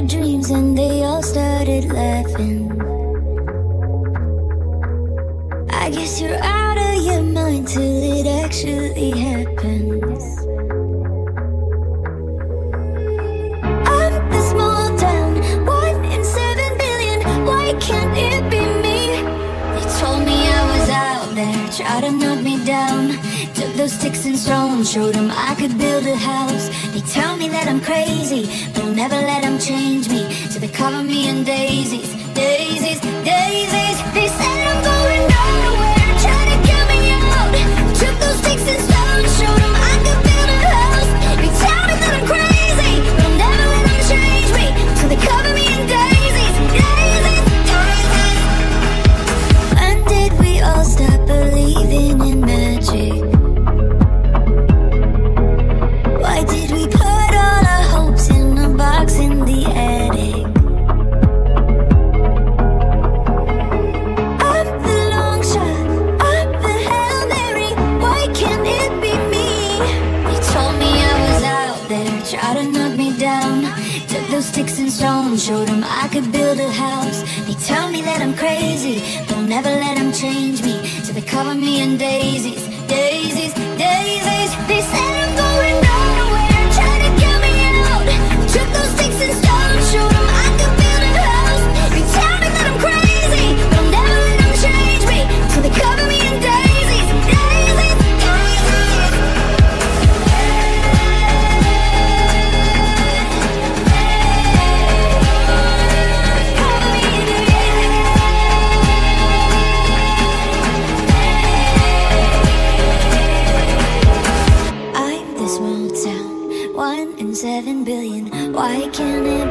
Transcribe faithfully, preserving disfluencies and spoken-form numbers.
their dreams and they all started laughing. I guess you're out of your mind till it actually happens. I'm the small town, one in seven billion. Why can't it be me? They told me I was out there, tried to knock me down. Took those sticks and stones, showed them I could build a house. They tell me that I'm crazy, but I'll never let them change me. So they cover me in daisies, daisies, daisies. They said I'm going nowhere, try to get me out. Took those sticks and stones, showed them I could build a house. They tell me that I'm crazy, but I'll never let them change me. So they cover me in daisies, daisies, daisies. When did we all stop believing in magic? Why did we put all our hopes in a box in the attic? I'm the long shot, I'm the Hail Mary. Why can't it be me? They told me I was out there, tried to knock me down. Took those sticks and stones, showed them I could build a house. They tell me that I'm crazy, but I'll never let them change me. So they cover me in daisies, daisies, daisies. They said I'm going nowhere, try to get me out. Took those sticks and stones, showed them I could build a house. They tell me that I'm crazy, but I'll never let them change me. So they cover me in daisies, daisies, daisies. Cover me in daisies. I'm the small town, one in seven billion. Why can't it